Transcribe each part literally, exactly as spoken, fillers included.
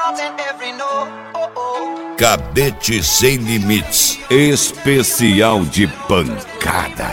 Cabete Sem Limites, especial de pancada.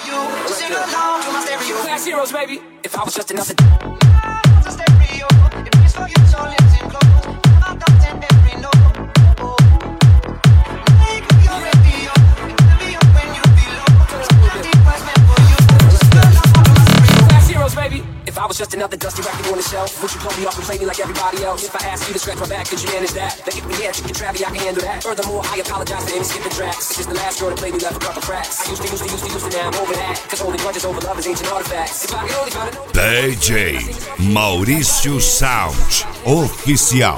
If I was just another dusty record on the shelf, would you blow me off and play me like everybody else? If I asked you to scratch my back, could you manage that? Then give me the answer, you can Travie, I can handle that. Furthermore, I apologize for any skipping tracks. It's just the last girl that played me left a couple cracks. I used to, used to, used to, used to, now I'm over that. Cause holding grudges over love is ancient artifacts. If I could only find a D J Maurício Sound Oficial.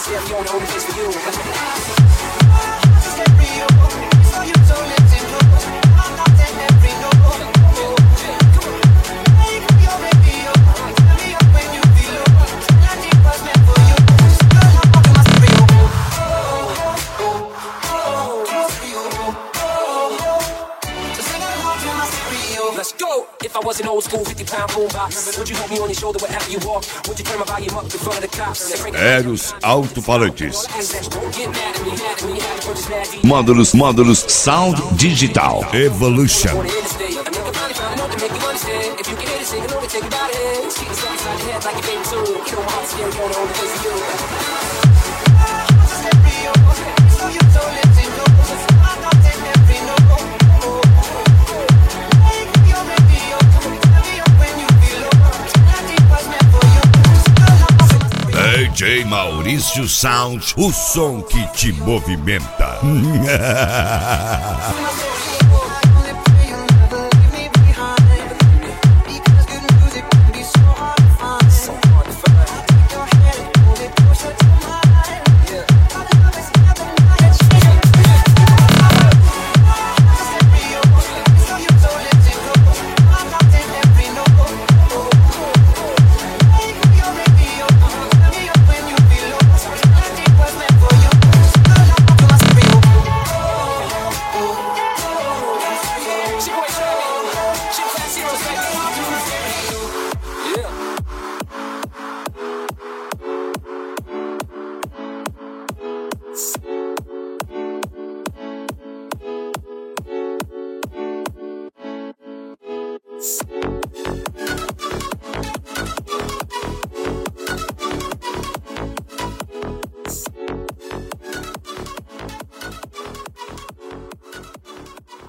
Let's go! If I was an old school fifty pound boombox, would you hold me on your shoulder wherever you walk? Would you turn my volume up in front of the cops? Eros Alto-Falantes. Módulos, módulos Sound Digital Evolution. D J Maurício Sound, o som que te movimenta.